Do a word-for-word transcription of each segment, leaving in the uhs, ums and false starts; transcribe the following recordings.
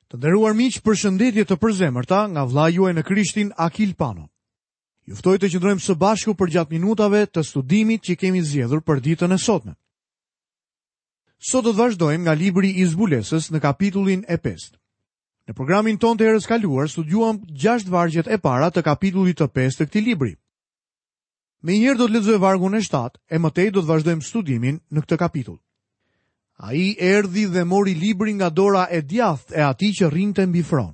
Të nderuar miq, përshëndetje të përzemërta nga vlla juaj në Krishtin Akil Pano. Ju ftoj të qëndrojmë së bashku për gjatë minutave të studimit që kemi zgjedhur për ditën e sotme. Sot do të vazhdojmë nga libri i zbulesës në kapitullin e pestë. Në programin ton të herës kaluar studiuam gjashtë vargjet e para të kapitullit të pestë të këtij libri. Menjëherë do të lexoj vargun e shtatë e mëtej do të vazhdojmë studimin në këtë kapitull. Ai erdhi dhe mori librin nga dora e djathtë e atij që rrinte mbi fron.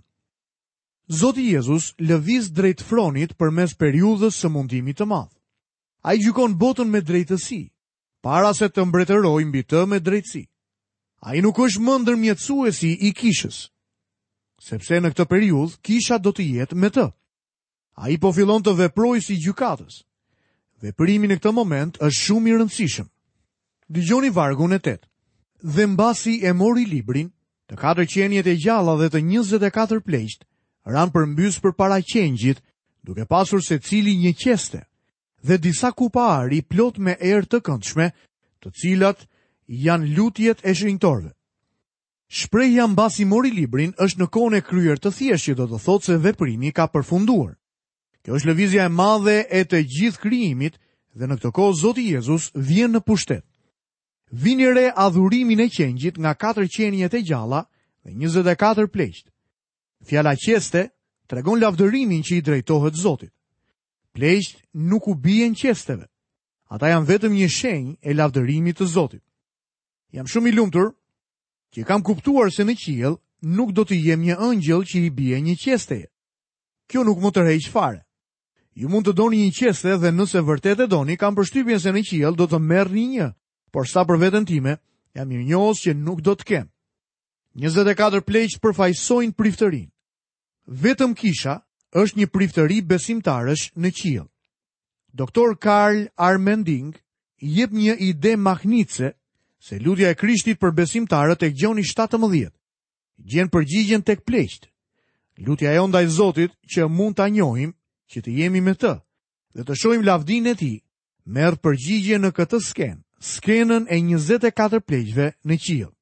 Zoti Jezus lëviz drejt fronit përmes periudhës së mundimit të madh. Ai gjykon botën me drejtësi, para se të mbretërojë mbi të me drejtësi. Ai nuk është më ndërmjetësuesi i kishës, sepse në këtë periudhë kisha do të jetë me të. Ai po fillon të veprojë si gjykatës. Veprimi në këtë moment është shumë i rëndësishëm. Dëgjoni vargun e tetë. Dhe mbasi e mori librin, të katër qenjet e gjalla dhe të njëzet e katër pleqt, ran përmbys përpara qengjit, duke pasur secili një qeste, dhe disa kupa ari plot me erë të këndshme, të cilat janë lutjet e shenjtorëve. Shprehja mbasi mori librin është në kohën e kryer të thjeshtë, që do të thotë se veprimi ka përfunduar. Kjo është lëvizja e madhe e të gjithë krijimit, dhe në këtë kohë Zoti Jezus vjen në pushtet. Vini re adhurimin e qengjit nga katër qenjet e gjalla dhe njëzet e katër pleqt. Fjala qeste tregon lavdërimin që i drejtohet Zotit. Pleqt nuk u bien qesteve. Ata janë vetëm një shenjë e lavdërimit të Zotit. Jam shumë i lumtur që kam kuptuar se në qiell nuk do të jem një ëngjëll që i bie një qesteje. Kjo nuk më tërheq fare. Ju mund të doni një qeste dhe nëse vërtet e doni, kam përshtypjen se në qiell do të merrni një. Por sa për veten time, jam mirënjohës që nuk do të kem. njëzet e katër pleqt përfaqësojnë priftërinë. Vetëm kisha është një priftëri besimtarësh në qiell. Doktor Karl Armending jep një ide mahnitse se lutja e Krishtit për besimtarët tek Gjoni shtatëmbëdhjetë gjen përgjigjen tek pleqt. Lutja e ndaj Zotit që mund ta njohim, që të jemi me të dhe të shohim lavdinë e tij, merr përgjigje në këtë skenë. Skenën e njëzet e katër pleqve në qiell.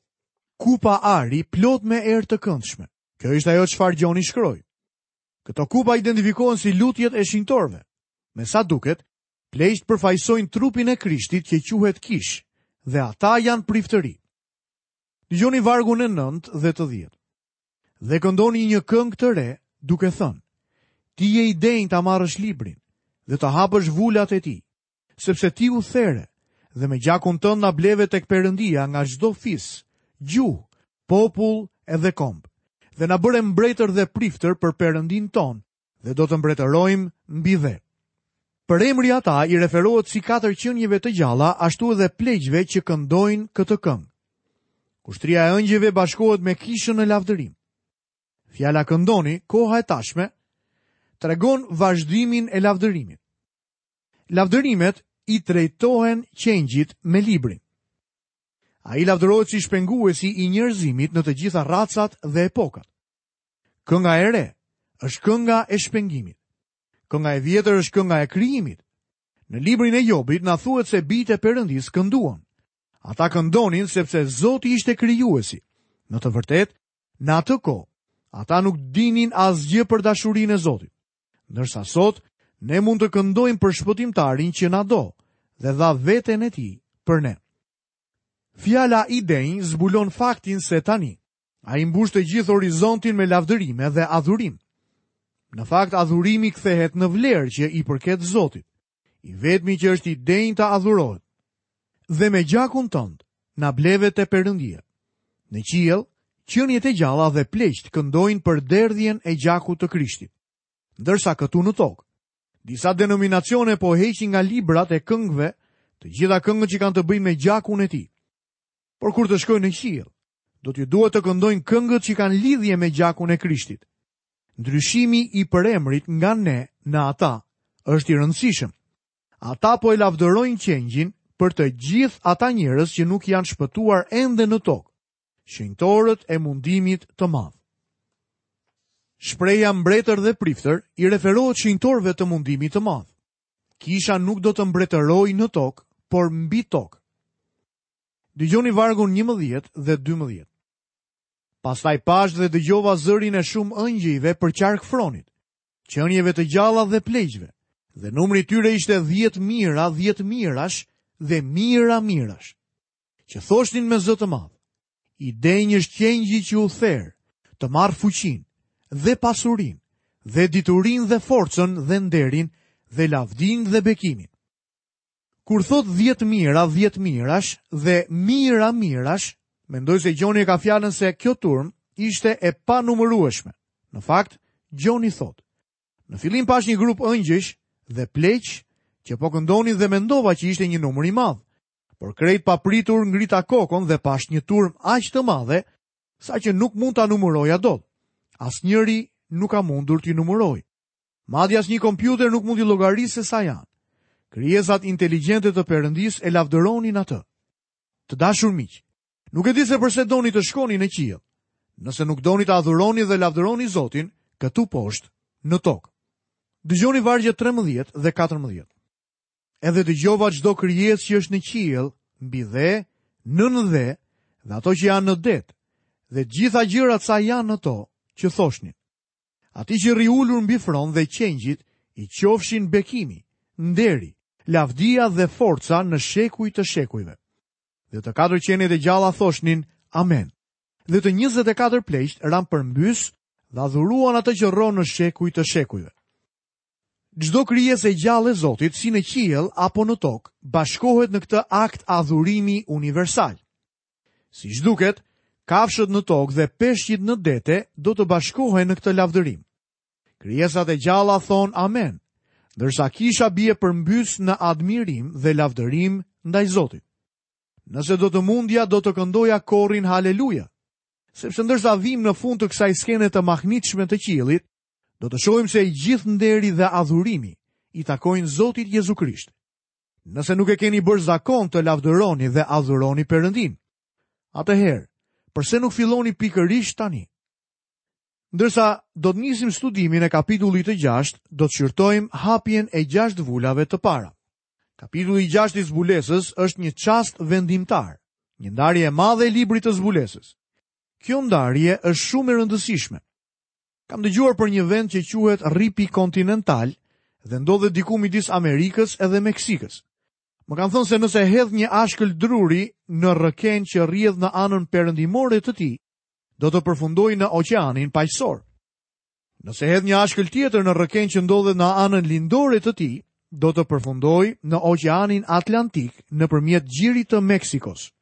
Kupa ari plot me erë të këndshme. Kjo ishte ajo çfarë Gjoni shkroi. Këto kupa identifikohen si lutjet e shenjtorëve. Me sa duket, pleqt përfaqësojnë trupin e Krishtit që quhet kish, dhe ata janë priftëri. Dëgjoni vargun e nëntë dhe të dhjetë. Dhe këndoni një këngë të re, duke thënë: Ti je i denjë ta marrësh librin dhe të hapësh vulat e tij, sepse ti u there dhe me gjakun tënd na bleve tek Perëndia nga çdo fis, gjuhë, popull edhe komb, dhe na bëre mbretër dhe priftër për Perëndin ton, dhe do të mbretërojmë mbi dhe. Për emri ata i referohet si katër qenieve të gjalla, ashtu edhe pleqve që këndojnë këtë këngë. Ushtria e ëngjëve bashkohet me kishën e lavdërim. Fjala këndoni, koha e tashme, tregon vazhdimin e lavdërimit. Lavdërimet i drejtohen qengjit me librin. A i lavdërohet si shpenguesi i njerëzimit në të gjitha racat dhe epokat. Kënga e re është kënga e shpengimit. Kënga e vjetër është kënga e krijimit. Në librin e Jobit na thuhet se bijtë e Perëndis kënduan. Ata këndonin sepse Zoti ishte krijuesi. Në të vërtetë, në atë kohë, ata nuk dinin asgjë për dashurinë e Zotit. Ndërsa sot, ne mund të këndojmë për shpëtimtarin që na do dhe dha veten e tij për ne. Fjala i denj zbulon faktin se tani ai mbush të gjithë horizontin me lavdërime dhe adhurim. Në fakt, adhurimi kthehet në vlerë që i përket Zotit, i vetmi që është i denj të adhurohet. Dhe me gjakun tënd na bleve te Perëndia. Në qiell, qeniet e gjalla dhe pleqt këndojnë për derdhjen e gjakut të Krishtit. Ndërsa këtu në tokë, disa denominacione po heqin nga librat e këngëve të gjitha këngët që kanë të bëjnë me gjakun e tij. Por kur të shkojnë në qiell, do t'ju duhet të këndojnë këngët që kanë lidhje me gjakun e Krishtit. Ndryshimi i përemrit nga ne në ata është i rëndësishëm. Ata po e lavdërojnë qengjin për të gjithë ata njerëz që nuk janë shpëtuar ende në tokë, shenjtorët e mundimit të madh. Shpreha mbretër dhe priftër i referohet shenjtorëve të mundimit të madh. Kisha nuk do të mbretërojë në tokë, por mbi tokë. Dëgjoni vargun njëmbëdhjetë dhe dymbëdhjetë. Pastaj pash dhe dëgjova zërin e shumë ëngjëjve për qark fronit, qenieve të gjalla dhe pleqve, dhe numri tyre ishte dhjetë mira, dhjetë mirash dhe mira mirash, që thoshnin me zë të madh: I denj është qengji që u therë, të marrë fuqin, dhe pasurin, dhe diturin dhe forcën dhe nderin, dhe lavdin dhe bekimin. Kur thot dhjetë mira, dhjetë mirash dhe mira mirash, mendoj se Gjoni ka fjalën se kjo turm ishte e pa numërueshme. Në fakt, Gjoni thot: në fillim pash një grup ëngjësh dhe pleq që po këndonin dhe mendova që ishte një numër i madh, por krejt papritur ngrita kokon dhe pash një turm aq të madhe sa që nuk mund ta numëroja dot. Asnjëri nuk ka mundur t'i numëroj. Madje as një kompjuter nuk mund t'i llogarisë se sa janë. Krijesat inteligjente të Perëndis e lavdëronin atë. Të dashur miq, nuk e di se përse doni të shkoni në qiell, nëse nuk doni të adhuroni dhe lavdëroni Zotin këtu poshtë në tokë. Dëgjoni vargjet tretëmbëdhjetë dhe katërmbëdhjetë. Edhe dëgjova çdo krijesë që është në qiell, mbi dhe, nën dhe, dhe ato që janë në det, dhe gjitha gjërat sa janë në to, që thoshnin: ati që rri ulur mbi fron dhe qengjit, i qofshin bekimi, nderi, lavdia dhe forca në shekuj të shekujve. Dhe të katër qenet e gjalla thoshnin: Amen. Dhe të njëzet e katër pleqt ran përmbys dhe adhuruan atë që rron në shekuj të shekujve. Çdo krijesë e gjallë e Zotit, si në qiell apo në tokë, bashkohet në këtë akt adhurimi universal. Siç duket, kafshët në tokë dhe peshqit në dete do të bashkohen në këtë lavdërim. Krijesat e gjalla thon amen, ndërsa kisha bie përmbys në admirim dhe lavdërim ndaj Zotit. Nëse do të mundja, do të këndoja korrin haleluja, sepse ndërsa vim në fund të kësaj skene të mahnitshme të qiellit, do të shohim se i gjithë nderi dhe adhurimi i takojnë Zotit Jezu Krisht. Nëse nuk e keni bërë zakon të lavdëroni dhe adhuroni Perëndin, atëherë, përse nuk filloni pikërisht tani? Ndërsa do të nisim studimin e kapitullit të gjashtë, do të shqyrtojmë hapjen e gjashtë vulave të para. Kapitulli i gjashtë i zbulesës është një çast vendimtar, një ndarje e madhe e librit të zbulesës. Kjo ndarje është shumë e rëndësishme. Kam dëgjuar për një vend që quhet Rripi Kontinental dhe ndodhet diku midis Amerikës edhe Meksikës. Më kanë thënë se nëse hedh një ashkël druri në rrëken që rrjedh në anën perëndimore të tij, do të përfundojë në oqeanin paqësor. Nëse hedh një ashkël tjetër në rrëken që ndodhet në anën lindore të tij, do të përfundojë në oqeanin Atlantik nëpërmjet gjirit të Meksikos.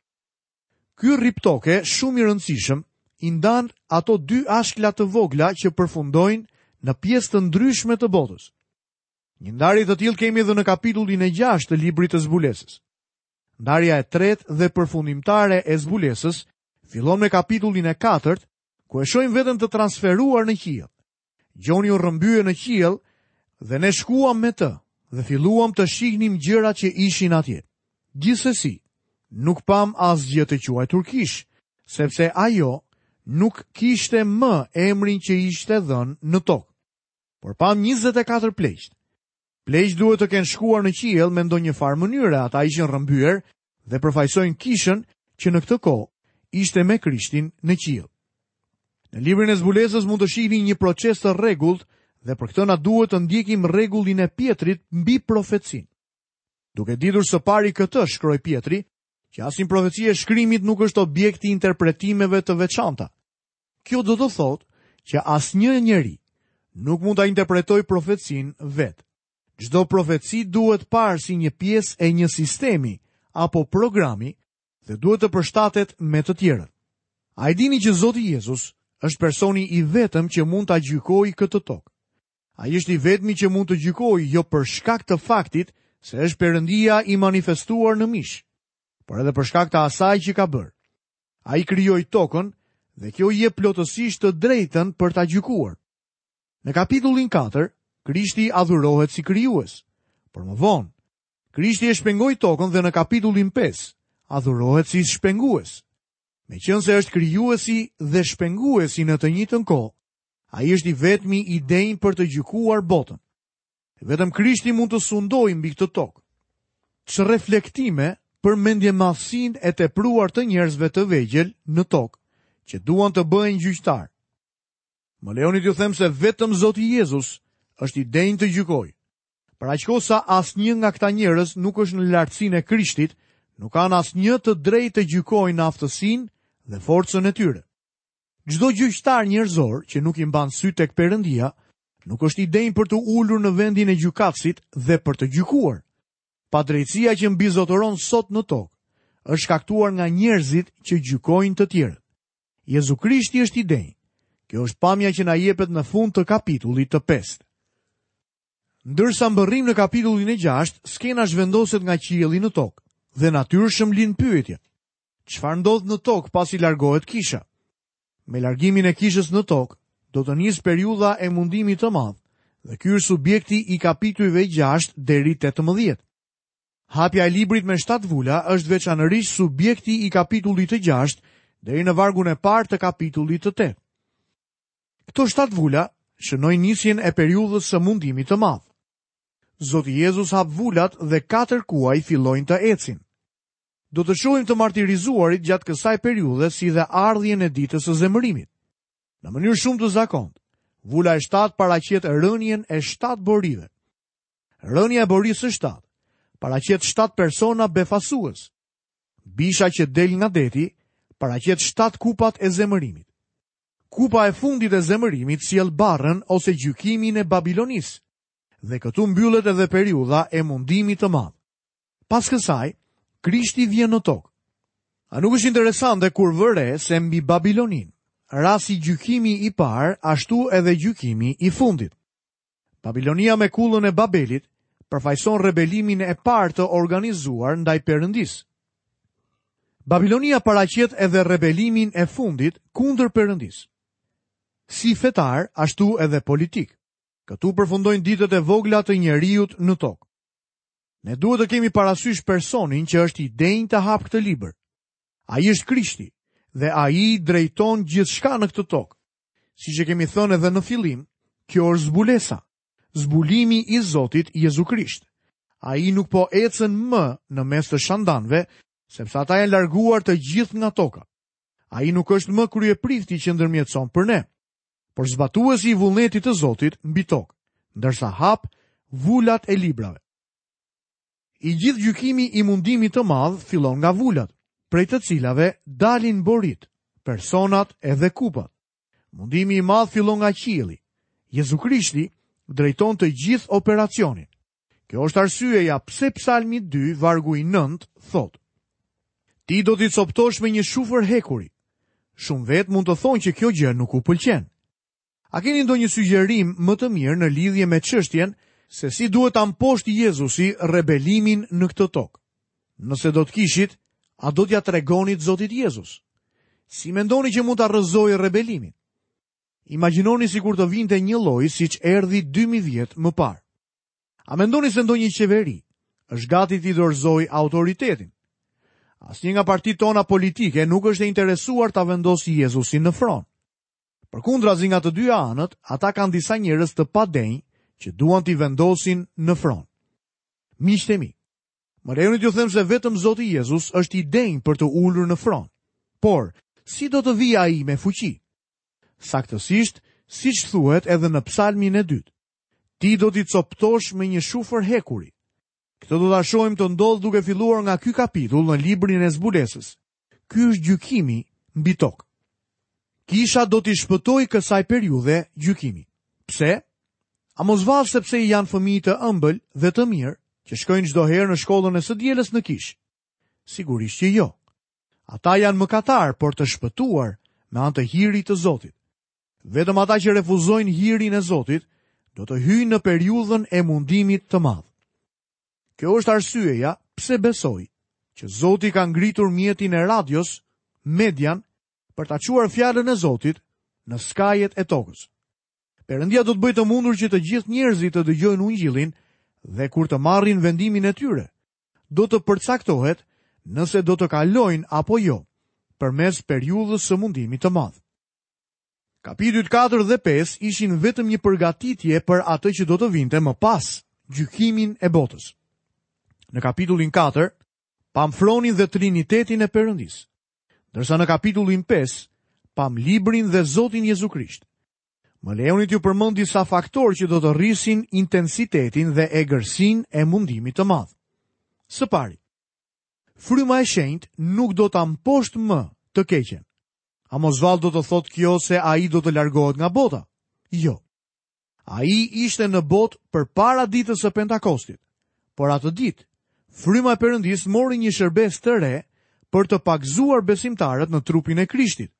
Ky rrip toke shumë i rëndësishëm i ndan ato dy ashkla të vogla që përfundojnë në pjesë të ndryshme të botës. Një ndarje të tillë kemi edhe në kapitullin e gjashtë të librit të zbulesës. Ndarja e tretë dhe përfundimtare e zbulesës fillon me kapitullin e katërt, ku e shohim veten të transferuar në qiell. Gjoni u rrëmbye në qiell dhe ne shkuam me të dhe filluam të shihnim gjërat që ishin atje. Gjithsesi, nuk pam asgjë të quajtur kish, sepse ajo nuk kishte më emrin që ishte dhënë në tokë. Por pam njëzet e katër pleqt. Pleqt duhet të kenë shkuar në qiell me ndonjë farë mënyre, ata ishin rrëmbyer dhe përfaqësojnë kishën që në këtë kohë ishte me Krishtin në qiell. Në librin e zbulesës mund të shihni një proces të rregullt dhe për këtë na duhet të ndjekim rregullin e Pjetrit mbi profecinë. Duke ditur së pari këtë, shkroi Pjetri, që asnjë profeci e shkrimit nuk është objekt i interpretimeve të veçanta. Kjo do të thotë që asnjë njeri nuk mund ta interpretojë profecinë vetë. Çdo profeci duhet parë si një pjesë e një sistemi apo programi dhe duhet të përshtatet me të tjerët. A i dini që Zoti Jezus është personi i vetëm që mund ta gjykojë këtë tokë. Ai është i vetmi që mund të gjykojë jo për shkak të faktit se është Perëndia i manifestuar në mish, por edhe për shkak të asaj që ka bërë. Ai krijoi tokën dhe kjo i jep plotësisht të drejtën për ta gjykuar. Në kapitullin katër, Krishti adhurohet si krijues, por më vonë, Krishti e shpengoi tokën dhe në kapitullin pesë adhurohet si shpengues. Meqense është krijuesi dhe shpenguesi në të njëjtën kohë, ai është i vetmi i denjë për të gjykuar botën. Vetëm Krishti mund të sundojë mbi këtë tokë. Ç'e reflektime për mendje madhësinë e tepruar të njerëzve të vegjël në tokë, që duan të bëhen gjyqtar. Më lejoni t'ju them se vetëm Zoti Jezus është i denjë të gjykojë. Për aq kohë sa asnjë nga këta njerëz nuk është në lartësinë e Krishtit, nuk kanë asnjë të drejtë të gjykojnë aftësinë dhe forcën e tyre. Çdo gjyqtar njerëzor që nuk i mban sy tek Perëndia, nuk është i denjë për të ulur në vendin e gjykatësit dhe për të gjykuar. Padrejtësia që mbizotëron sot në tokë është shkaktuar nga njerëzit që gjykojnë të tjerët. Jezu Krishti është i denjë. Kjo është pamja që na jepet në fund të kapitullit të pestë. Ndërsa mbërrim në kapitullin e gjashtë, skena zhvendoset nga qielli në tokë dhe natyrshëm lind pyetja: çfarë ndodh në tokë pasi largohet kisha? Me largimin e kishës në tokë, do të nisë periudha e mundimit të madh, dhe ky është subjekti i kapitujve gjashtë deri tetëmbëdhjetë. Hapja e librit me shtatë vula është veçanërisht subjekti i kapitullit të gjashtë deri në vargun e parë të kapitullit të tetë. Këto shtatë vula shënojnë nisjen e periudhës së mundimit të madh. Zoti Jezus hap vulat dhe katër kuaj fillojnë të ecin. Do të shohim të martirizuarit gjatë kësaj periudhe si dhe ardhjen e ditës së zemërimit. Në mënyrë shumë të zakontë, vula e shtatë paraqet rënien e shtatë borive. Rënia e borisë së shtatë paraqet shtatë persona befasues. Bisha që del nga deti paraqet shtatë kupat e zemërimit. Kupa e fundit e zemërimit sjell barrën ose gjykimin e Babilonisë, dhe këtu mbyllet edhe periudha e mundimit të madh. Pas kësaj, Krishti vjen në tokë. A nuk është interesante kur vëre se mbi Babilonin rasi gjykimi i parë, ashtu edhe gjykimi i fundit. Babilonia me kullën e Babelit përfaqëson rebelimin e parë të organizuar ndaj Perëndisë. Babilonia paraqet edhe rebelimin e fundit kundër Perëndisë. Si fetar, ashtu edhe politik. Këtu përfundojnë ditët e vogla të njeriut në tokë. Ne duhet të kemi parasysh personin që është i denjë të hap këtë libër. Ai është Krishti dhe ai drejton gjithçka në këtë tokë. Siç e kemi thënë edhe në fillim, kjo është zbulesa, zbulimi i Zotit Jezu Krisht. Ai nuk po ecën më në mes të shandanëve, sepse ata janë larguar të gjithë nga toka. Ai nuk është më kryeprifti që ndërmjetëson për ne, por zbatuesi i vullnetit të Zotit mbi tokë, ndërsa hap vulat e librave. I gjithë gjykimi i mundimit të madh fillon nga vulat, prej të cilave dalin borit, personat edhe kupat. Mundimi i madh fillon nga qielli. Jezu Krishti drejton të gjithë operacionin. Kjo është arsyeja pse Psalmi dy vargu i nëntë thot: Ti do t'i coptosh me një shufër hekuri. Shumë vetë mund të thonë që kjo gjë nuk u pëlqen. A keni ndonjë sugjerim më të mirë në lidhje me çështjen se si duhet ta mposhtë Jezusi rebelimin në këtë tokë? Nëse do të kishit, a do t'ja tregonit Zotit Jezus? Si mendoni që mund ta rrëzojë rebelimin? Imagjinoni sikur të vinte një lloj siç erdhi dy mijë vjet më parë. A mendoni se ndonjë qeveri është gati t'i dorëzojë autoritetin? Asnjë nga partitë tona politike nuk është e interesuar ta vendosë Jezusin në fron. Përkundrazi nga të dyja anët, ata kanë disa njerëz të padenj që duan t'i vendosin në fron. Miqtë e mi, më lejoni t'ju them se vetëm Zoti Jezus është i denjë për të ulur në fron. Por, si do të vijë ai me fuqi? Saktësisht, siç thuhet edhe në Psalmin e dytë. Ti do t'i coptosh me një shufër hekuri. Këtë do ta shohim të ndodh duke filluar nga ky kapitull në librin e zbulesës. Ky është gjykimi mbi tokë. Kisha do t'i shpëtoj kësaj periudhe gjykimi. Pse? A mos vallë sepse i janë fëmijë të ëmbël dhe të mirë që shkojnë çdo herë në shkollën e së dielës në kishë? Sigurisht që jo. Ata janë mëkatar, por të shpëtuar me anë të hirit të Zotit. Vetëm ata që refuzojnë hirin e Zotit do të hyjnë në periudhën e mundimit të madh. Kjo është arsyeja pse besoj që Zoti ka ngritur mjetin e radios, median, për ta quar fjalën e Zotit në skajet e tokës. Perëndia do të bëjë të mundur që të gjithë njerëzit të dëgjojnë ungjillin dhe kur të marrin vendimin e tyre, do të përcaktohet nëse do të kalojnë apo jo përmes periudhës së mundimit të madh. Kapitujt katër dhe pesë ishin vetëm një përgatitje për atë që do të vinte më pas, gjykimin e botës. Në kapitullin katër, pam Fronin dhe Trinitetin e Perëndisë, ndërsa në kapitullin pesë, pam librin dhe Zotin Jezu Krisht. Më lejoni t'ju përmend disa faktorë që do të rrisin intensitetin dhe egërsinë e mundimit të madh. Së pari, fryma e shenjtë nuk do ta mposht më të keqen. A mos vallë do të thotë kjo se ai do të largohet nga bota? Jo. Ai ishte në botë përpara ditës së Pentakostit. Por atë ditë, fryma e Perëndis mori një shërbes të re për të pagzuar besimtarët në trupin e Krishtit.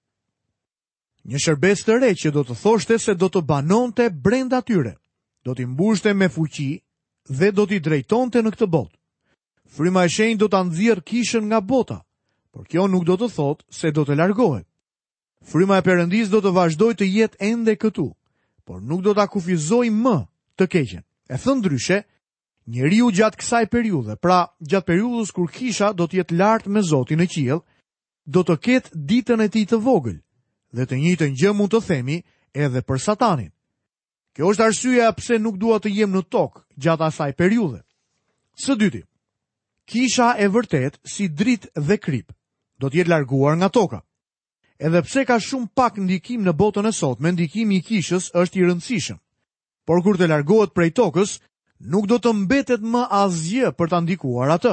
Një shërbes të re që do të thoshte se do të banonte brenda tyre, do t'i mbushte me fuqi dhe do t'i drejtonte në këtë botë. Fryma e shenjtë do ta nxjerrë kishën nga bota, por kjo nuk do të thotë se do të largohet. Fryma e Perëndis do të vazhdojë të jetë ende këtu, por nuk do ta kufizojë më të keqen. E thënë ndryshe, njeriu gjatë kësaj periudhe, pra gjatë periudhës kur kisha do të jetë lart me Zotin në qiell, do të ketë ditën e tij të vogël, dhe të njëjtën gjë mund të themi edhe për Satanin. Kjo është arsyeja pse nuk dua të jem në tokë gjatë asaj periudhe. Së dyti, kisha e vërtet si dritë dhe krip do të jetë larguar nga toka. Edhe pse ka shumë pak ndikim në botën e sotme, ndikimi i kishës është i rëndësishëm. Por kur të largohet prej tokës, nuk do të mbetet më asgjë për ta ndikuar atë.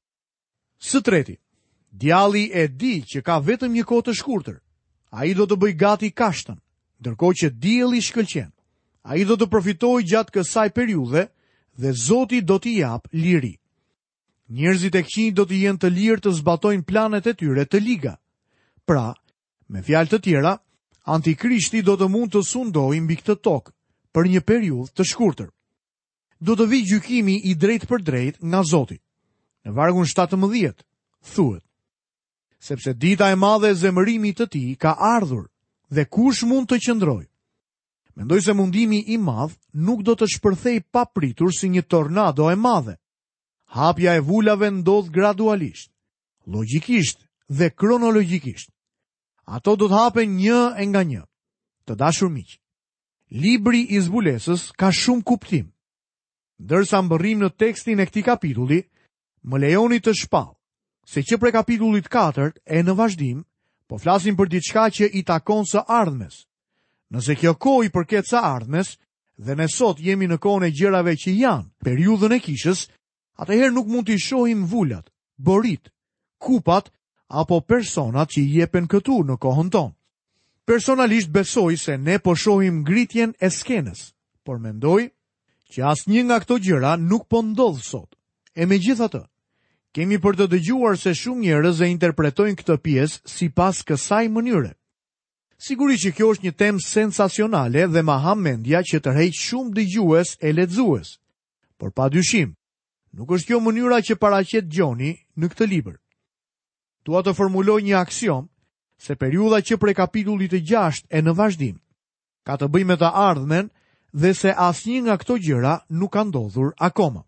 Së treti, djalli e di që ka vetëm një kohë të shkurtër. Ai do të bëj gati kashtën, ndërkohë që dielli shkëlqen. Ai do të përfitojë gjatë kësaj periudhe dhe Zoti do t'i jap liri. Njerëzit e këqij do të jenë të lirë të zbatojnë planet e tyre të liga. Pra, me fjalë të tjera, Antikrishti do të mund të sundojë mbi këtë tokë për një periudhë të shkurtër. Do të vijë gjykimi i drejtë për drejtë nga Zoti. Në vargun shtatëmbëdhjetë thuhet: sepse dita e madhe e zemërimit të tij ka ardhur, dhe kush mund të qëndrojë? Mendoj se mundimi i madh nuk do të shpërthej papritur si një tornado e madhe. Hapja e vulave ndodh gradualisht, logjikisht dhe kronologjikisht. Ato do të hapen një e nga një. Të dashur miq, libri i zbulesës ka shumë kuptim. Ndërsa mbërrim në tekstin e këtij kapitulli, më lejoni të shpall se që prej kapitullit katërt e në vazhdim, po flasim për diçka që i takon së ardhmes. Nëse kjo kohë i përket së ardhmes, dhe ne sot jemi në kohën e gjërave që janë, periudhën e kishës, atëherë nuk mund t'i shohim vulat, borit, kupat apo personat që i jepen këtu në kohën tonë. Personalisht besoj se ne po shohim ngritjen e skenës, por mendoj që asnjë nga këto gjëra nuk po ndodh sot. E megjithatë, kemi për të dëgjuar se shumë njerëz e interpretojnë këtë pjesë sipas kësaj mënyre. Sigurisht që kjo është një temë sensacionale dhe ma ha mendja që tërheq shumë dëgjues e lexues. Por padyshim, nuk është kjo mënyra që paraqet Gjoni në këtë libër. Dua të formuloj një aksion se periudha që prej kapitullit të gjashtë e në vazhdim ka të bëjë me të ardhmen dhe se asnjë nga këto gjëra nuk ka ndodhur akoma.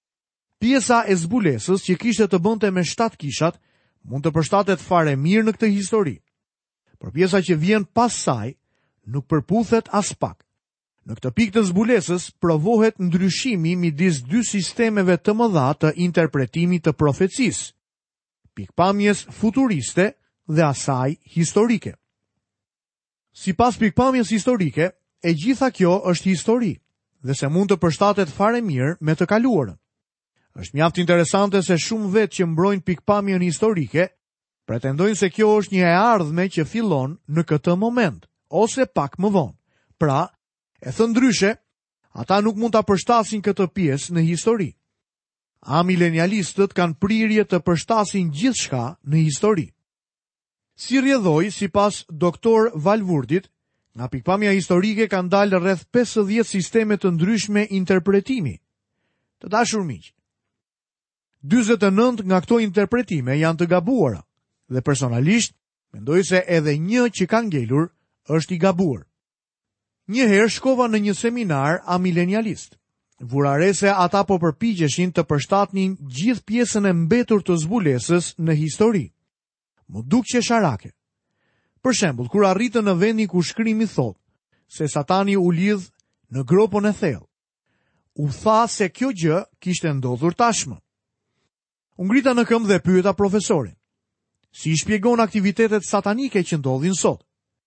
Pjesa e zbulesës që kishte të bënte me shtatë kishat mund të përshtatet fare mirë në këtë histori. Por pjesa që vjen pas saj nuk përputhet as pak. Në këtë pikë të zbulesës provohet ndryshimi midis dy sistemeve të mëdha të interpretimit të profecisë, pikpamjes futuriste dhe asaj historike. Sipas pikpamjes historike, e gjitha kjo është histori, dhe se mund të përshtatet fare mirë me të kaluarën. Është mjaft interesante se shumë vetë që mbrojnë pikpamjen historike, pretendojnë se kjo është një e ardhme që fillon në këtë moment, ose pak më vonë. Pra, e thënë ndryshe, ata nuk mund ta përshtasin këtë pjesë në histori. Amilenialistët kanë prirje të përshtasin gjithçka në histori. Si rrjedhoi sipas doktor Valvurdit, nga pikpamja historike kanë dalë rreth pesëdhjetë sisteme të ndryshme interpretimi. Të dashur miq, dyzet e nëntë nga këto interpretime janë të gabuara, dhe personalisht mendoj se edhe një që ka ngelur është i gabuar. Një herë shkova në një seminar amilenialist. Vurare se ata po përpiqeshin të përshtatnin gjithë pjesën e mbetur të zbulesës në histori. Më duk që sharake. Për shembull, kur arritën në vendin ku shkrimi thot se Satani u lidh në gropën e thellë, u tha se kjo gjë kishte ndodhur tashmë. U ngrita në këmbë dhe pyeta profesorin: si i shpjegon aktivitetet satanike që ndodhin sot?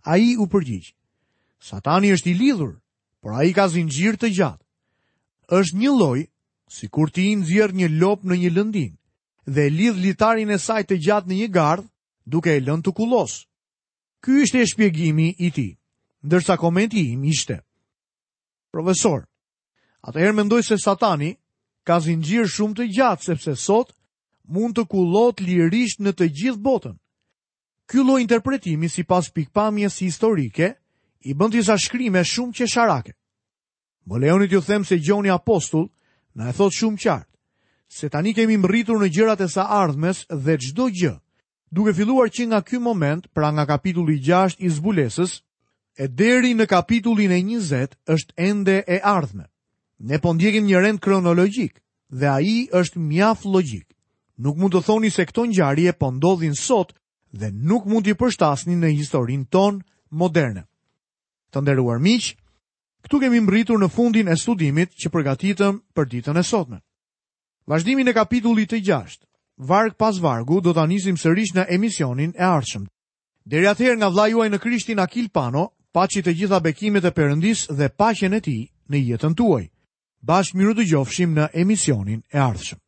Ai u përgjigj: Satani është i lidhur, por ai ka zinxhir të gjatë. Është një lloj sikur ti i nxjerr një lop në një lëndin dhe lidh litarin e saj të gjatë në një gardh, duke e lënë të kullos. Ky ishte shpjegimi i tij, ndërsa komenti im ishte: Profesor, atëherë mendoj se Satani ka zinxhir shumë të gjatë sepse sot mund të kullohet lirisht në të gjithë botën. Ky lloj interpretimi sipas pikpamjes historike i bën disa shkrime shumë qesharake. Më lejoni t'ju them se Gjoni Apostull na e thot shumë qartë se tani kemi mbritur në gjërat e së ardhmes dhe çdo gjë, duke filluar që nga ky moment, pra nga kapitulli gjashtë i zbulesës, e deri në kapitullin e njëzet është ende e ardhme. Ne po ndjekim një rend kronologjik dhe ai është mjaft logjik. Nuk mund të thoni se këto ngjarje po ndodhin sot dhe nuk mund t'i përshtasni në historinë tonë moderne. Të nderuar miq, këtu kemi mbërritur në fundin e studimit që përgatitëm për ditën e sotme. Vazhdimin e kapitullit të gjashtë, varg pas vargu, do ta nisim sërish në emisionin e ardhshëm. Deri atëherë, nga vlla juaj në Krishtin Akil Pano, paçi të gjitha bekimet e Perëndis dhe paqen e tij në jetën tuaj. Bashkë miru dëgjofshim në emisionin e ardhshëm.